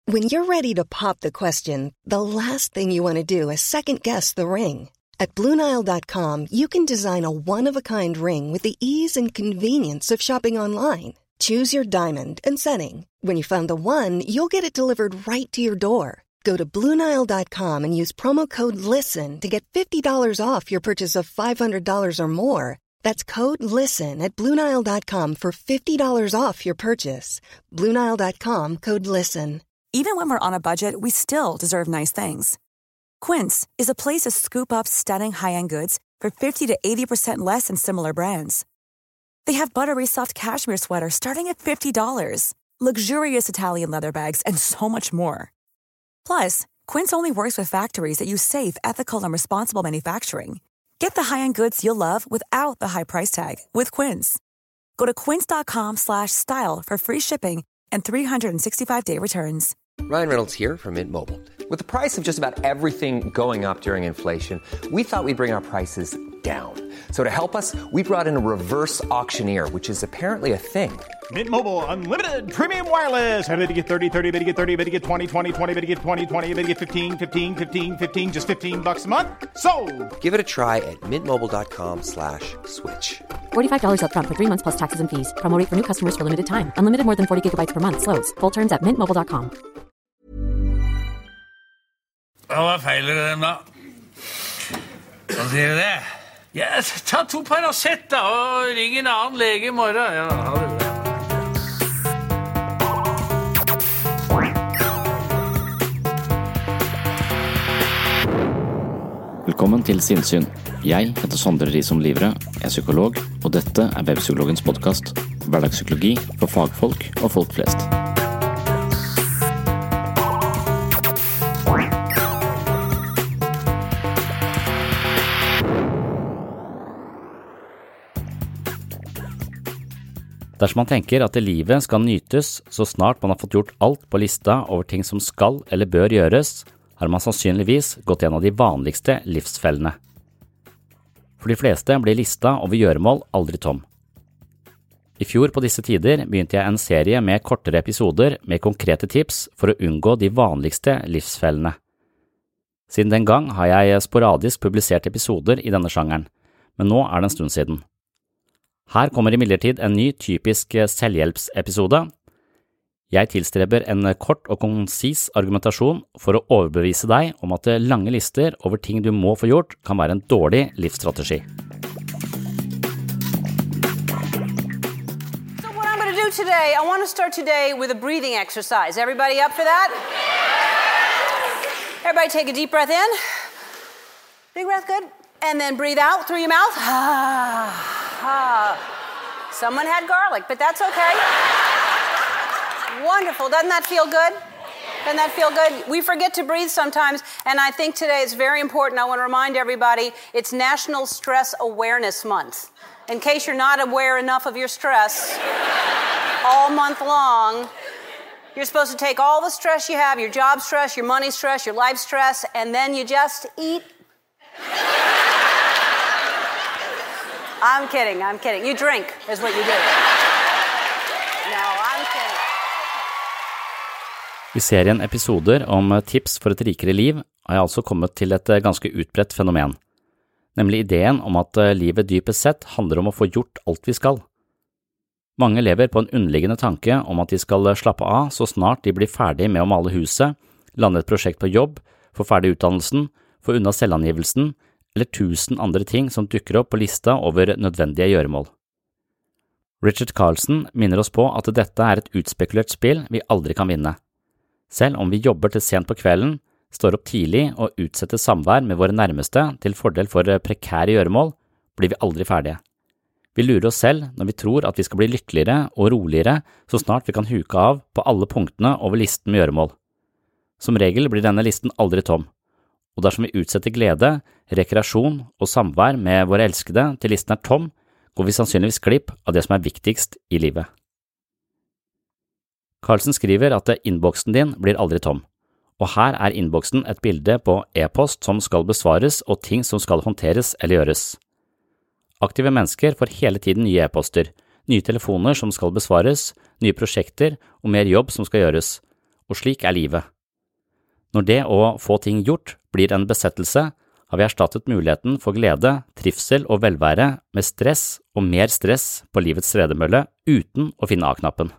When you're ready to pop the question, the last thing you want to do is second-guess the ring. At BlueNile.com, you can design a one-of-a-kind ring with the ease and convenience of shopping online. Choose your diamond and setting. When you find the one, you'll get it delivered right to your door. Go to BlueNile.com and use promo code LISTEN to get $50 off your purchase of $500 or more. That's code LISTEN at BlueNile.com for $50 off your purchase. BlueNile.com, code LISTEN. Even when we're on a budget, we still deserve nice things. Quince is a place to scoop up stunning high-end goods for 50 to 80% less than similar brands. They have buttery soft cashmere sweaters starting at $50, luxurious Italian leather bags, and so much more. Plus, Quince only works with factories that use safe, ethical, and responsible manufacturing. Get the high-end goods you'll love without the high price tag with Quince. Go to quince.com/style for free shipping and 365-day returns. Ryan Reynolds here from Mint Mobile. With the price of just about everything going up during inflation, we thought we'd bring our prices down. So to help us, we brought in a reverse auctioneer, which is apparently a thing. Mint Mobile Unlimited Premium Wireless. How to get 30, 30, how to get 30, how to get 20, 20, 20, how to get 20, 20, how to get 15, 15, 15, 15, just $15 a month? Sold! Give it a try at mintmobile.com/switch. $45 up front for 3 months plus taxes and fees. Promo rate for new customers for limited time. Unlimited more than 40 gigabytes per month. Slows full terms at mintmobile.com. Hva feiler dem da? Hva sier du det? Ja, ta 2 Paracet da, og ring en annen lege I morgen. Ja, ha det bra. Velkommen til Sinnsyn. Jeg heter Sondre Risom Livre, er psykolog, og dette Webpsykologens podcast. Hverdagspsykologi for fagfolk og folk flest. Dersom man tenker at livet skal nytes så snart man har fått gjort alt på lista over ting som skal eller bør gjøres, har man sannsynligvis gått en av de vanligste livsfellene. For de fleste blir lista over gjøremål aldri tom. I fjor på disse tider begynte jeg en serie med kortere episoder med konkrete tips for å unngå de vanligste livsfellene. Siden den gang har jeg sporadisk publisert episoder I denne sjangeren, men nå det en stund siden. Her kommer imidlertid en ny typisk selvhjelpsepisode. Jeg tilstreber en kort og konsis argumentasjon for å overbevise deg om at lange lister over ting du må få gjort kan være en dårlig livsstrategi. So what I'm going to do today, I want to start today with a breathing exercise. Everybody up for that? Everybody take a deep breath in. Big breath, good. And then breathe out through your mouth. Someone had garlic, but that's okay. Wonderful. Doesn't that feel good? Doesn't that feel good? We forget to breathe sometimes, and I think today it's very important. I want to remind everybody it's National Stress Awareness Month. In case you're not aware enough of your stress, all month long, you're supposed to take all the stress you have, your job stress, your money stress, your life stress, and then you just eat. I'm kidding. You drink is what you do. No, I'm kidding. I serien episoder om tips for et rikere liv har jeg altså kommet til et ganske utbredt fenomen, nemlig ideen om at livet dypest sett handler om å få gjort alt vi skal. Mange lever på en underliggende tanke om at de skal slappe av så snart de blir ferdig med å male huset, lande et prosjekt på jobb, få ferdig utdannelsen, få unna selvangivelsen, eller 1000 andre ting som dukker opp på lista over nødvendige gjøremål. Richard Carlson minner oss på at dette et utspekulert spill vi aldri kan vinne. Selv om vi jobber til sent på kvelden, står opp tidlig og utsetter samvær med våre nærmeste til fordel for prekære gjøremål, blir vi aldri ferdige. Vi lurer oss selv når vi tror at vi skal bli lykkeligere og roligere så snart vi kan huke av på alle punktene over listen med gjøremål. Som regel blir denne listen aldri tom. Og dersom vi utsetter glede, rekreasjon og samvær med våre elskede til listen tom, går vi sannsynligvis glipp av det som viktigst I livet. Carlsen skriver at innboksen din blir aldri tom, og her innboksen et bilde på e-post som skal besvares og ting som skal håndteres eller gjøres. Aktive mennesker får hele tiden nye e-poster, nye telefoner som skal besvares, nye prosjekter og mer jobb som skal gjøres, og slik er livet. Når det å få ting gjort blir en besettelse, har vi erstattet muligheten for glede, trivsel og velvære med stress og mer stress på livets tredemølle uten å finne A-knappen.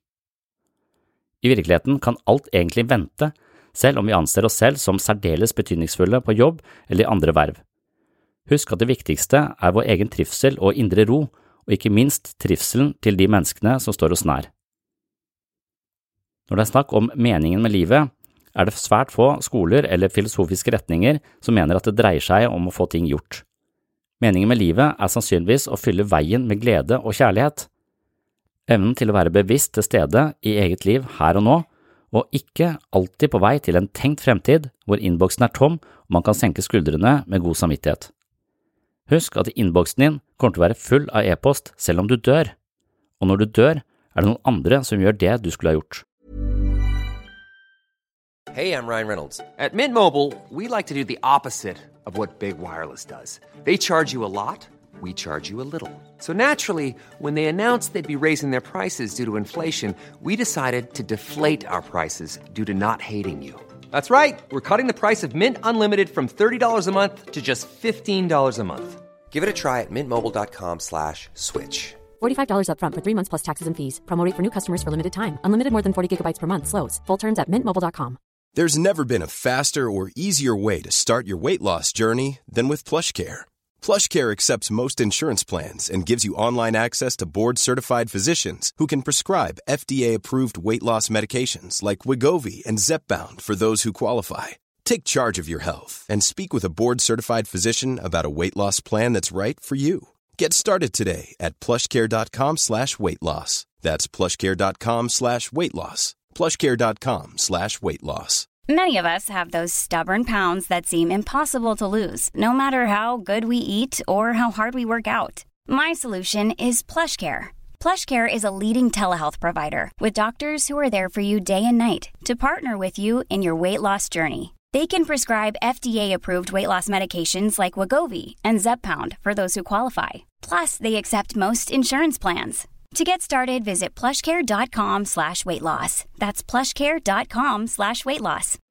I virkeligheten kan alt egentlig vente, selv om vi anser oss selv som særdeles betydningsfulle på jobb eller i andre verv. Husk at det viktigste er vår egen trivsel og indre ro, og ikke minst trivselen til de menneskene som står oss nær. Når det er snakk om meningen med livet, er det svært få skoler eller filosofiske retninger som mener at det dreier seg om å få ting gjort. Meningen med livet er sannsynligvis å fylle veien med glede og kjærlighet. Evnen til å være bevisst til stede i eget liv her og nå, og ikke alltid på vei til en tenkt fremtid hvor innboksen er tom og man kan senke skuldrene med god samvittighet. Husk at innboksen din kommer til å være full av e-post selv om du dør, og når du dør er det noen andre som gjør det du skulle ha gjort. Hey, I'm Ryan Reynolds. At Mint Mobile, we like to do the opposite of what Big Wireless does. They charge you a lot, we charge you a little. So naturally, when they announced they'd be raising their prices due to inflation, we decided to deflate our prices due to not hating you. That's right. We're cutting the price of Mint Unlimited from $30 a month to just $15 a month. Give it a try at mintmobile.com/switch. $45 up front for 3 months plus taxes and fees. Promo rate for new customers for limited time. Unlimited more than 40 gigabytes per month. Slows full terms at mintmobile.com. There's never been a faster or easier way to start your weight loss journey than with PlushCare. PlushCare accepts most insurance plans and gives you online access to board-certified physicians who can prescribe FDA-approved weight loss medications like Wegovy and Zepbound for those who qualify. Take charge of your health and speak with a board-certified physician about a weight loss plan that's right for you. Get started today at plushcare.com/weightloss. That's plushcare.com/weightloss. plushcare.com/weightloss. Many of us have those stubborn pounds that seem impossible to lose, no matter how good we eat or how hard we work out. My solution is PlushCare. PlushCare is a leading telehealth provider with doctors who are there for you day and night to partner with you in your weight loss journey. They can prescribe FDA-approved weight loss medications like Wegovy and Zepbound for those who qualify. Plus, they accept most insurance plans. To get started, visit plushcare.com/weightloss. That's plushcare.com/weightloss.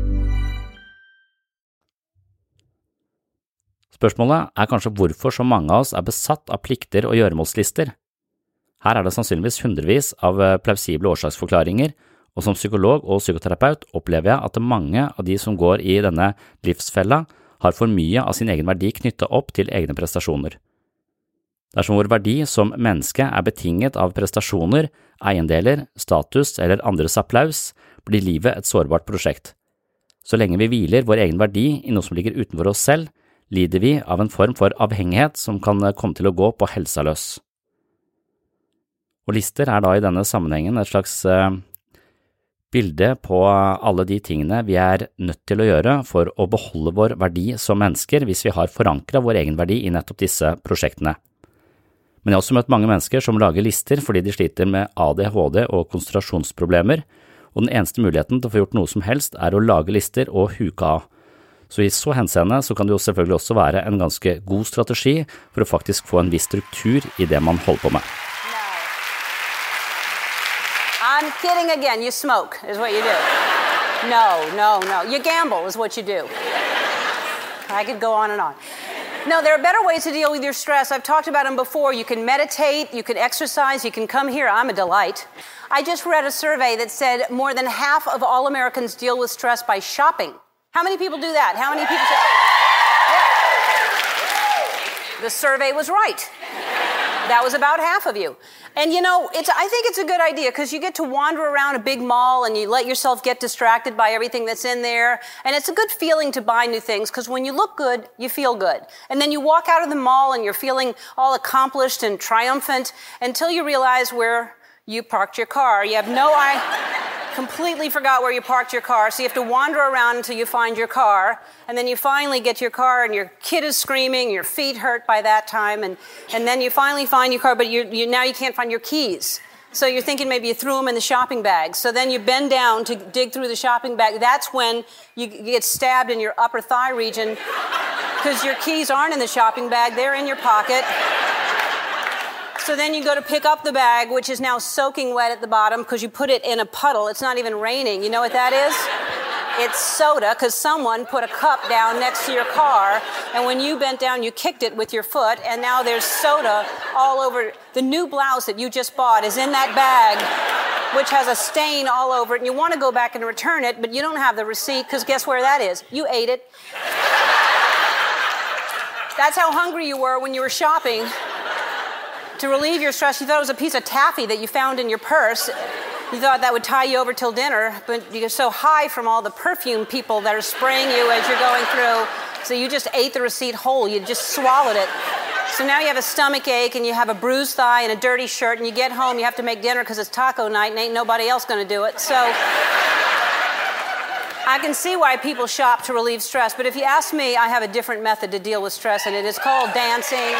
Spørsmålet er kanskje hvorfor så mange av oss er besatt av plikter og gjøremålslister. Her er det sannsynligvis hundrevis av plausible årsaksforklaringer, og som psykolog og psykoterapeut opplever jeg at mange av de som går i denne livsfella har for mye av sin egen verdi knyttet opp til egne prestasjoner. Dersom vår verdi som menneske er betinget av prestasjoner, eiendeler, status eller andres applaus, blir livet et sårbart prosjekt. Så lenge vi hviler vår egen verdi i noe som ligger utenfor oss selv, lider vi av en form for avhengighet som kan komme til å gå på helsa løs. Og lister er da i denne sammenhengen et slags bilde på alle de tingene vi er nødt til å gjøre for å beholde vår verdi som mennesker hvis vi har forankret vår egen verdi i nettopp disse prosjektene. Men jeg har også møtt mange mennesker som lager lister fordi de sliter med ADHD og konsentrasjonsproblemer, og den eneste muligheten til å få gjort noe som helst er å lage lister og huke av. Så i så henseende så kan det jo selvfølgelig også være en ganske god strategi for å faktisk få en viss struktur i det man holder på med. I'm kidding again. You smoke is what you do. No. You gamble is what you do. I could go on and on. No, there are better ways to deal with your stress. I've talked about them before. You can meditate, you can exercise, you can come here. I'm a delight. I just read a survey that said more than half of all Americans deal with stress by shopping. How many people do that? How many people say, yeah. The survey was right. That was about half of you. And you know, I think it's a good idea because you get to wander around a big mall and you let yourself get distracted by everything that's in there. And it's a good feeling to buy new things because when you look good, you feel good. And then you walk out of the mall and you're feeling all accomplished and triumphant until you realize where you parked your car. You have completely forgot where you parked your car, so you have to wander around until you find your car, and then you finally get your car, and your kid is screaming, your feet hurt by that time, and then you finally find your car, but now you can't find your keys. So you're thinking maybe you threw them in the shopping bag. So then you bend down to dig through the shopping bag. That's when you get stabbed in your upper thigh region because your keys aren't in the shopping bag, they're in your pocket. So then you go to pick up the bag, which is now soaking wet at the bottom because you put it in a puddle. It's not even raining. You know what that is? It's soda because someone put a cup down next to your car, and when you bent down, you kicked it with your foot, and now there's soda all over. The new blouse that you just bought is in that bag, which has a stain all over it, and you want to go back and return it, but you don't have the receipt because guess where that is? You ate it. That's how hungry you were when you were shopping. To relieve your stress, you thought it was a piece of taffy that you found in your purse. You thought that would tie you over till dinner, but you're so high from all the perfume people that are spraying you as you're going through, so you just ate the receipt whole. You just swallowed it. So now you have a stomach ache, and you have a bruised thigh and a dirty shirt, and you get home, you have to make dinner because it's taco night and ain't nobody else going to do it. So I can see why people shop to relieve stress, but if you ask me, I have a different method to deal with stress, and it is called dancing.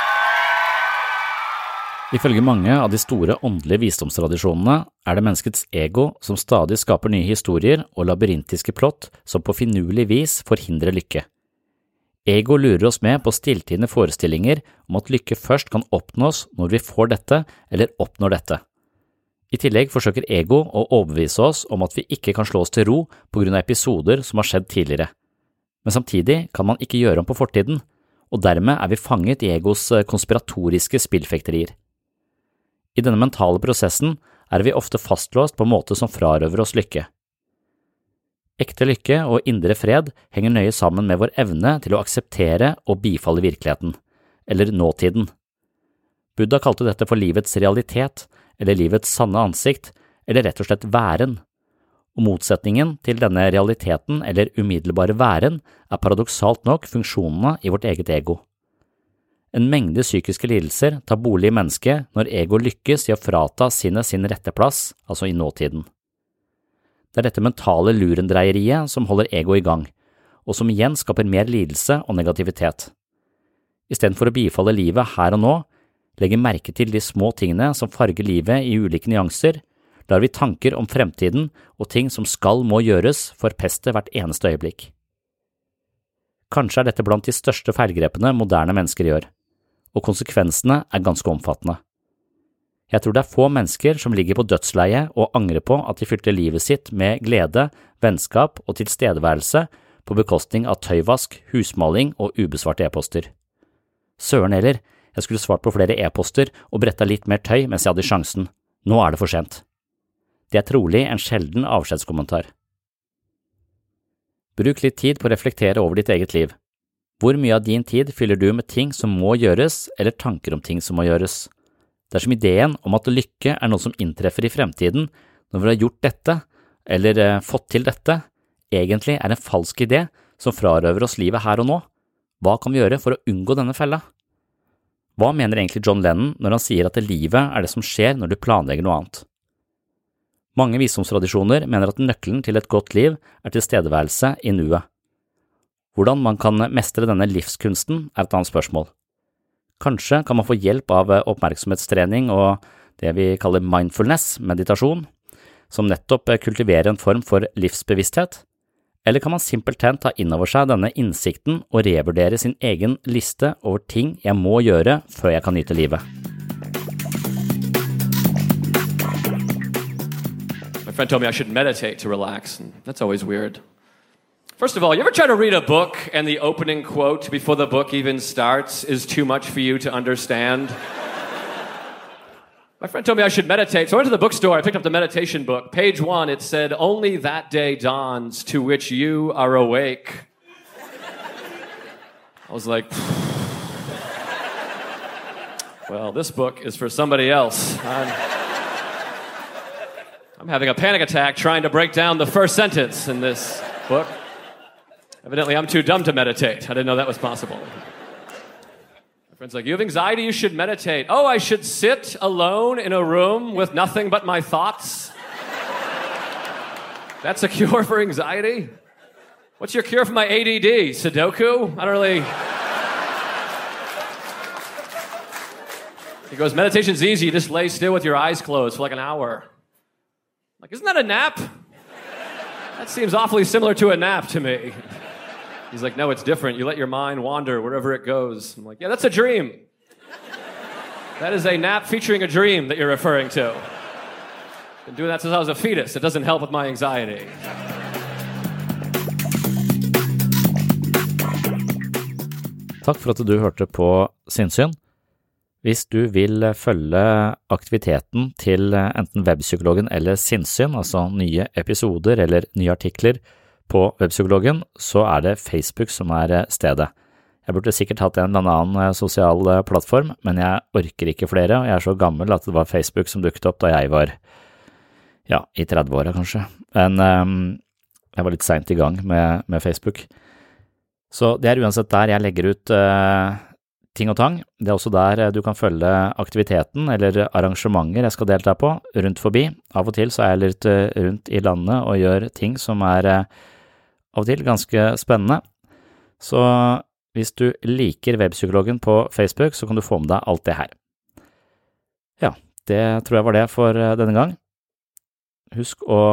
Ifølge mange av de store åndelige visdomstradisjonene det menneskets ego som stadig skaper nye historier og labyrintiske plott som på finurlig vis forhindrer lykke. Ego lurer oss med på stilltiende forestillinger om at lykke først kan oppnås når vi får dette eller oppnår dette. I tillegg forsøker ego å overbevise oss om at vi ikke kan slå oss til ro på grunn av episoder som har skjedd tidligere. Men samtidig kan man ikke gjøre om på fortiden, og dermed vi fanget i egos konspiratoriske spillfekterier. I denne mentale prosessen vi ofte fastlåst på en måte som frarøver oss lykke. Ekte lykke og indre fred henger nøye sammen med vår evne til å akseptere og bifalle virkeligheten, eller nåtiden. Buddha kalte dette for livets realitet, eller livets sanne ansikt, eller rett og slett væren. Og motsetningen til denne realiteten eller umiddelbare væren paradoksalt nok funksjonene i vårt eget ego. En mengde psykiske lidelser tar bolig i mennesket når ego lykkes i å frata sinnet sin rette plass, altså i nåtiden. Det dette mentale lurendreieriet som holder ego i gang, og som igjen skaper mer lidelse og negativitet. I stedet for å bifalle livet her og nå, legge merke til de små tingene som farger livet i ulike nyanser, lar vi tanker om fremtiden og ting som må gjøres forpeste hvert eneste øyeblikk. Kanskje dette blant de største feilgrepene moderne mennesker gjør, og konsekvensene ganske omfattende. Jeg tror det få mennesker som ligger på dødsleie og angrer på at de fylte livet sitt med glede, vennskap og tilstedeværelse på bekostning av tøyvask, husmaling og ubesvarte e-poster. Søren heller, jeg skulle svart på flere e-poster og bretta litt mer tøy mens jeg hadde sjansen. Nå det for sent. Det trolig en sjelden avskjedskommentar. Bruk litt tid på å reflektere over ditt eget liv. Hvor mye av din tid fyller du med ting som må gjøres, eller tanker om ting som må gjøres? Dersom ideen om at lykke noe som inntreffer i fremtiden når vi har gjort dette, eller fått til dette, egentlig en falsk idé som frarøver oss livet her og nå, hva kan vi gjøre for å unngå denne fella? Hva mener egentlig John Lennon når han sier at livet det som skjer når du planlegger noe annet? Mange visdomstradisjoner mener at nøkkelen til et godt liv tilstedeværelse i nuet. Hvordan man kan mestre denne livskunsten et annet spørsmål. Kanskje kan man få hjelp av oppmerksomhetstrening og det vi kaller mindfulness-meditasjon, som nettopp kultiverer en form for livsbevissthet, eller kan man simpelthen ta inn over seg denne innsikten og revurdere sin egen liste over ting jeg må gjøre før jeg kan nyte livet. My friend told me I should meditate to relax, and that's always weird. First of all, you ever try to read a book and the opening quote before the book even starts is too much for you to understand? My friend told me I should meditate, so I went to the bookstore, I picked up the meditation book. Page 1, it said, "Only that day dawns to which you are awake." I was like, well, this book is for somebody else. I'm having a panic attack trying to break down the first sentence in this book. Evidently, I'm too dumb to meditate. I didn't know that was possible. My friend's like, you have anxiety, you should meditate. Oh, I should sit alone in a room with nothing but my thoughts? That's a cure for anxiety? What's your cure for my ADD? Sudoku? I don't really... He goes, meditation's easy. You just lay still with your eyes closed for like an hour. I'm like, isn't that a nap? That seems awfully similar to a nap to me. He's like, no, it's different. You let your mind wander wherever it goes. I'm like, yeah, that's a dream. That is a nap featuring a dream that you're referring to. Been doing that since I was a fetus. It doesn't help with my anxiety. Takk for at du hørte på Sinnsyn. Hvis du vil følge aktiviteten til enten Webpsykologen eller Sinnsyn, altså nye episoder eller nye artikler på Webpsykologen, så er det Facebook som er stedet. Jeg burde sikkert hatt en eller annen sosial plattform, men jeg orker ikke flere, og jeg er så gammel at det var Facebook som dukket opp da jeg var, i 30-åra kanskje. Men jeg var litt sent i gang med Facebook. Så det er uansett der jeg legger ut ting og tang. Det er også der du kan følge aktiviteten eller arrangementer jeg skal delta på rundt forbi. Av og til så er jeg litt rundt i landet og gjør ting som er av og til ganske spennende. Så hvis du liker Webpsykologen på Facebook, så kan du få med deg alt det her. Ja, det tror jeg var det for denne gang. Husk å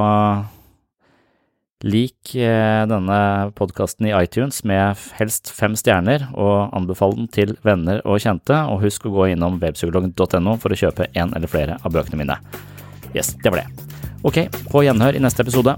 lik denne podcasten i iTunes med helst 5 stjerner, og anbefale den til venner og kjente, og husk å gå innom webpsykologen.no for å kjøpe en eller flere av bøkene mine. Yes, det var det. Ok, på gjenhør i neste episode.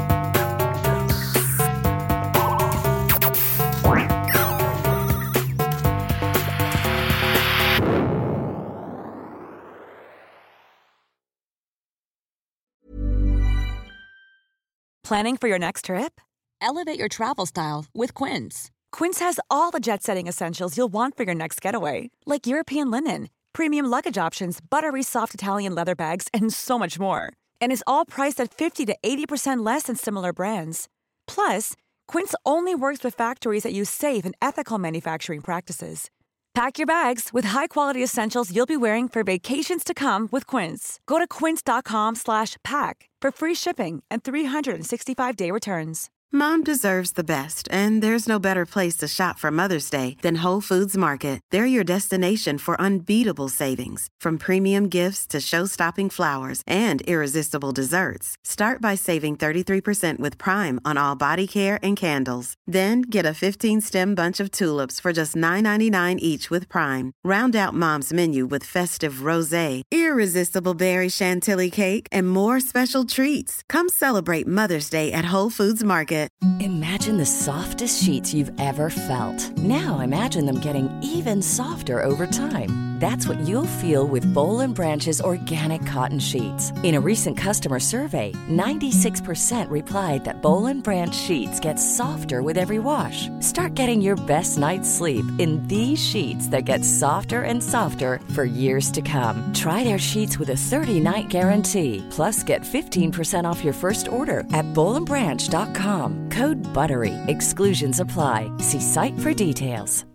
Planning for your next trip? Elevate your travel style with Quince. Quince has all the jet-setting essentials you'll want for your next getaway, like European linen, premium luggage options, buttery soft Italian leather bags, and so much more. And is all priced at 50 to 80% less than similar brands. Plus, Quince only works with factories that use safe and ethical manufacturing practices. Pack your bags with high-quality essentials you'll be wearing for vacations to come with Quince. Go to quince.com/pack for free shipping and 365-day returns. Mom deserves the best, and there's no better place to shop for Mother's Day than Whole Foods Market. They're your destination for unbeatable savings, from premium gifts to show-stopping flowers and irresistible desserts. Start by saving 33% with Prime on all body care and candles. Then get a 15-stem bunch of tulips for just $9.99 each with Prime. Round out Mom's menu with festive rosé, irresistible berry chantilly cake, and more special treats. Come celebrate Mother's Day at Whole Foods Market. Imagine the softest sheets you've ever felt. Now imagine them getting even softer over time. That's what you'll feel with Boll & Branch's organic cotton sheets. In a recent customer survey, 96% replied that Boll & Branch sheets get softer with every wash. Start getting your best night's sleep in these sheets that get softer and softer for years to come. Try their sheets with a 30-night guarantee. Plus, get 15% off your first order at bollandbranch.com. Code BUTTERY. Exclusions apply. See site for details.